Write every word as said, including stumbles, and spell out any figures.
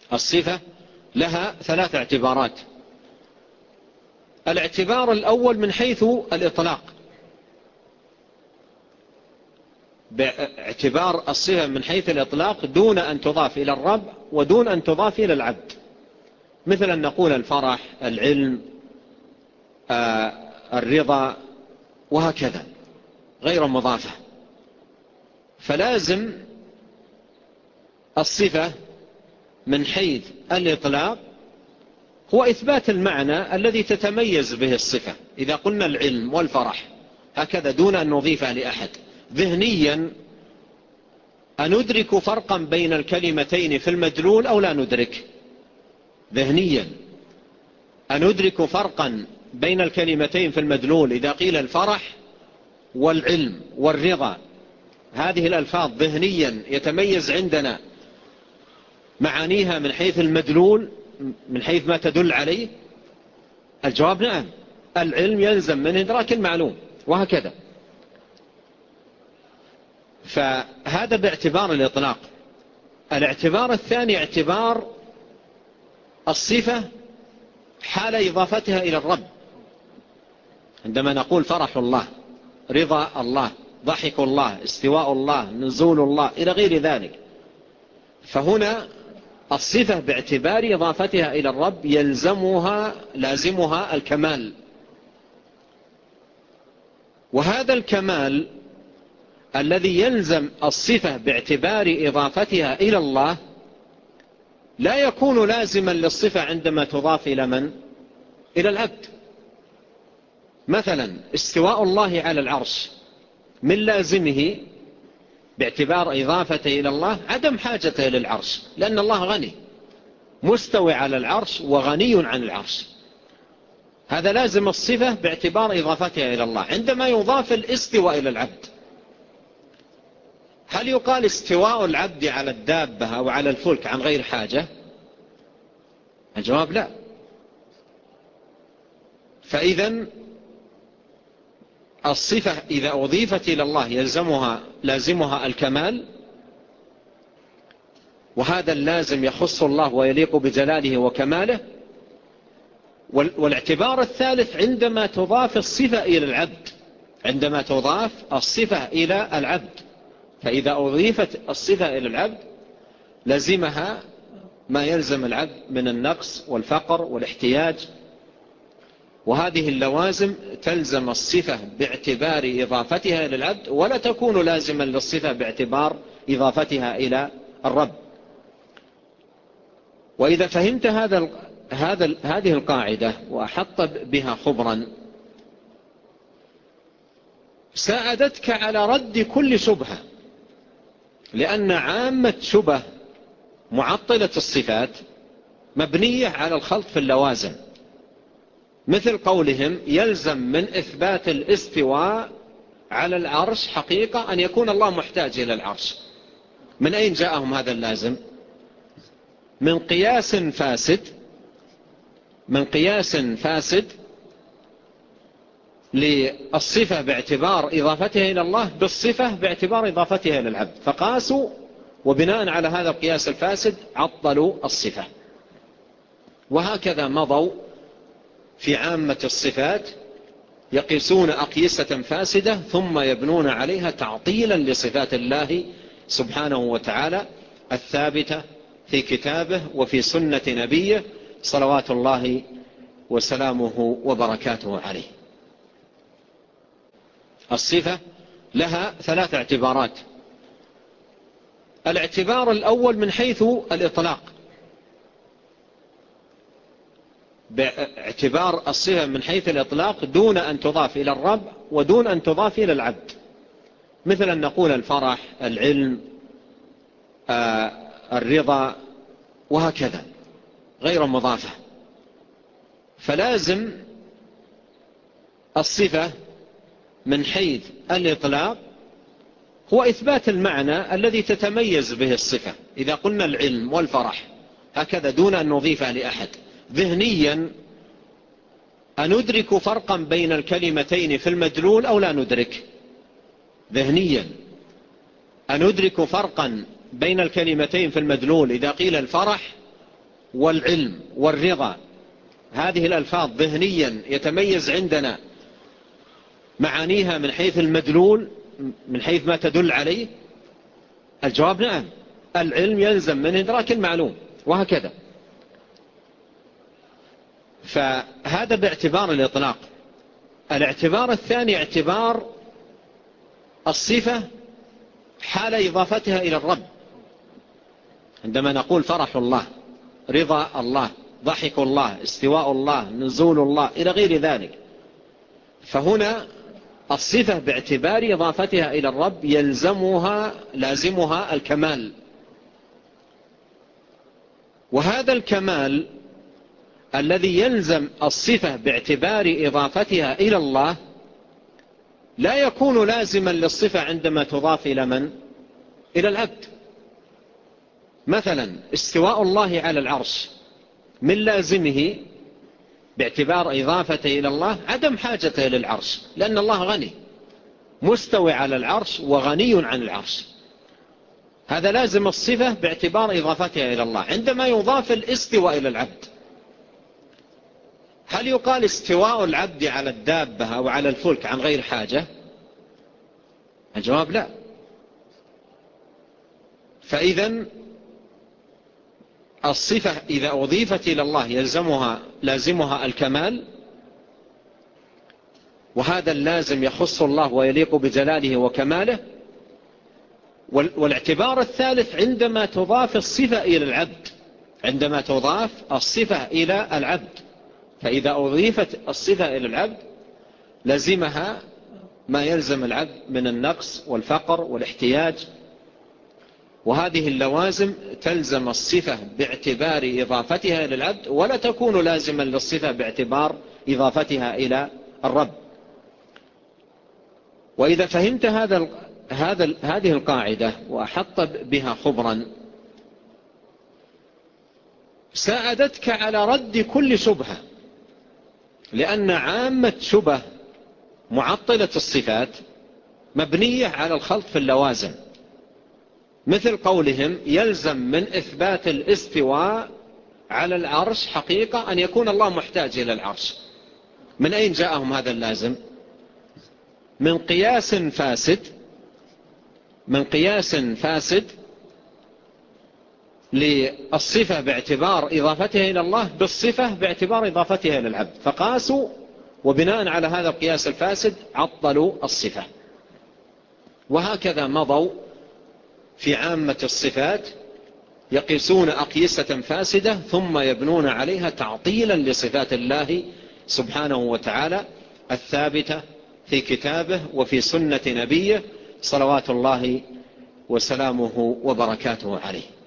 الصفة لها ثلاث اعتبارات. الاعتبار الأول من حيث الإطلاق، باعتبار الصفة من حيث الإطلاق دون أن تضاف إلى الرب ودون أن تضاف إلى العبد، مثل أن نقول الفرح، العلم، آه الرضا، وهكذا غير مضافة. فلازم الصفة من حيث الإطلاق هو إثبات المعنى الذي تتميز به الصفة. إذا قلنا العلم والفرح هكذا دون أن نضيفها لأحد، ذهنيا أندرك فرقا بين الكلمتين في المدلول أو لا ندرك؟ ذهنيا أندرك فرقا بين الكلمتين في المدلول إذا قيل الفرح والعلم والرضا، هذه الألفاظ ذهنيا يتميز عندنا معانيها من حيث المدلول، من حيث ما تدل عليه؟ الجواب نعم. العلم يلزم من إدراك المعلوم، وهكذا. فهذا باعتبار الإطلاق. الاعتبار الثاني اعتبار الصفة حال إضافتها إلى الرب، عندما نقول فرح الله، رضا الله، ضحك الله، استواء الله، نزول الله، إلى غير ذلك. فهنا الصفة باعتبار إضافتها إلى الرب يلزمها لازمها الكمال، وهذا الكمال الذي يلزم الصفة باعتبار إضافتها إلى الله لا يكون لازما للصفة عندما تضاف إلى من؟ إلى العبد. مثلا استواء الله على العرش من لازمه باعتبار إضافته إلى الله عدم حاجته للعرش، لأن الله غني مستوي على العرش وغني عن العرش، هذا لازم الصفة باعتبار إضافتها إلى الله. عندما يضاف الاستواء إلى العبد، هل يقال استواء العبد على الدابة أو على الفلك عن غير حاجة؟ الجواب لا. فإذا الصفة إذا أضيفت إلى الله يلزمها لازمها الكمال، وهذا اللازم يخص الله ويليق بجلاله وكماله. والاعتبار الثالث عندما تضاف الصفة إلى العبد، عندما تضاف الصفة إلى العبد، فإذا أضيفت الصفة إلى العبد لزمها ما يلزم العبد من النقص والفقر والاحتياج، وهذه اللوازم تلزم الصفة باعتبار إضافتها إلى العبد، ولا تكون لازما للصفة باعتبار إضافتها إلى الرب. وإذا فهمت هذا هذا هذه القاعدة وأحط بها خبرا ساعدتك على رد كل شبهة، لأن عامة شبه معطلة الصفات مبنية على الخلط في اللوازم، مثل قولهم يلزم من إثبات الاستواء على العرش حقيقة أن يكون الله محتاج إلى العرش. من أين جاءهم هذا اللازم؟ من قياس فاسد، من قياس فاسد للصفة باعتبار إضافتها إلى الله بالصفة باعتبار إضافتها إلى العبد، فقاسوا وبناء على هذا القياس الفاسد عطلوا الصفة. وهكذا مضوا في عامة الصفات يقيسون أقيسة فاسدة ثم يبنون عليها تعطيلا لصفات الله سبحانه وتعالى الثابتة في كتابه وفي سنة نبيه صلوات الله وسلامه وبركاته عليه. الصفة لها ثلاث اعتبارات. الاعتبار الأول من حيث الإطلاق، باعتبار الصفة من حيث الإطلاق دون أن تضاف إلى الرب ودون أن تضاف إلى العبد، مثل أن نقول الفرح، العلم، آه الرضا، وهكذا غير مضافة. فلازم الصفة من حيث الإطلاق هو إثبات المعنى الذي تتميز به الصفة. إذا قلنا العلم والفرح هكذا دون أن نضيفها لأحد، ذهنيا أندرك فرقا بين الكلمتين في المدلول أو لا ندرك؟ ذهنيا أندرك فرقا بين الكلمتين في المدلول إذا قيل الفرح والعلم والرضا، هذه الألفاظ ذهنيا يتميز عندنا معانيها من حيث المدلول، من حيث ما تدل عليه؟ الجواب نعم. العلم يلزم من إدراك المعلوم، وهكذا. فهذا باعتبار الإطلاق. الاعتبار الثاني اعتبار الصفة حال إضافتها إلى الرب. عندما نقول فرح الله، رضا الله، ضحك الله، استواء الله، نزول الله، إلى غير ذلك، فهنا الصفة باعتبار إضافتها إلى الرب يلزمها لازمها الكمال. وهذا الكمال الذي يلزم الصفة باعتبار إضافتها إلى الله لا يكون لازما للصفة عندما تضاف إلى من؟ إلى العبد. مثلا استواء الله على العرش من لازمه باعتبار إضافته إلى الله عدم حاجته إلى العرش، لأن الله غني مستوي على العرش وغني عن العرش. هذا لازم الصفة باعتبار إضافتها إلى الله. عندما يضاف الاستواء إلى العبد، هل يقال استواء العبد على الدابة أو على الفلك عن غير حاجة؟ الجواب لا. فإذا الصفة إذا أضيفت إلى الله يلزمها لازمها الكمال، وهذا اللازم يخص الله ويليق بجلاله وكماله. والاعتبار الثالث عندما تضاف الصفة إلى العبد، عندما تضاف الصفة إلى العبد، فإذا أضيفت الصفة إلى العبد لزمها ما يلزم العبد من النقص والفقر والاحتياج، وهذه اللوازم تلزم الصفة باعتبار إضافتها إلى العبد، ولا تكون لازما للصفة باعتبار إضافتها إلى الرب. وإذا فهمت هذا هذا هذه القاعدة وأحط بها خبرا ساعدتك على رد كل شبهة، لأن عامة شبه معطلة الصفات مبنية على الخلط في اللوازم، مثل قولهم يلزم من إثبات الاستواء على العرش حقيقة أن يكون الله محتاج إلى العرش. من أين جاءهم هذا اللازم؟ من قياس فاسد، من قياس فاسد للصفة باعتبار إضافتها إلى الله بالصفة باعتبار إضافتها إلى العبد، فقاسوا وبناء على هذا القياس الفاسد عطلوا الصفة. وهكذا مضوا في عامة الصفات يقيسون أقيسة فاسدة ثم يبنون عليها تعطيلا لصفات الله سبحانه وتعالى الثابتة في كتابه وفي سنة نبيه صلوات الله وسلامه وبركاته عليه.